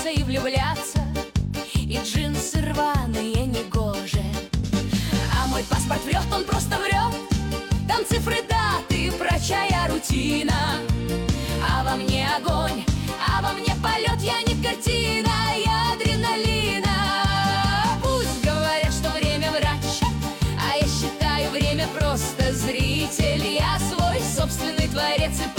влюбляться и влюбляться, и джинсы рваные негоже. А мой паспорт врет, он просто врет. Там цифры, даты, прочая рутина. А во мне огонь, а во мне полет. Я не картина, я адреналина. Пусть говорят, что время врач, а я считаю, время просто зритель. Я свой собственный творец и